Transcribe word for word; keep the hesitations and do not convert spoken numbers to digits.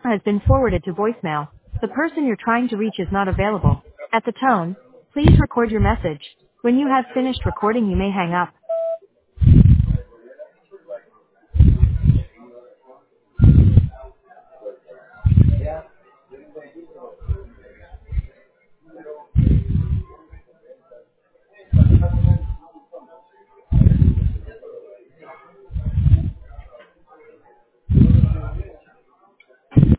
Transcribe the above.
has been forwarded to voicemail. The person you're trying to reach is not available. At the tone, please record your message. When you have finished recording, you may hang up.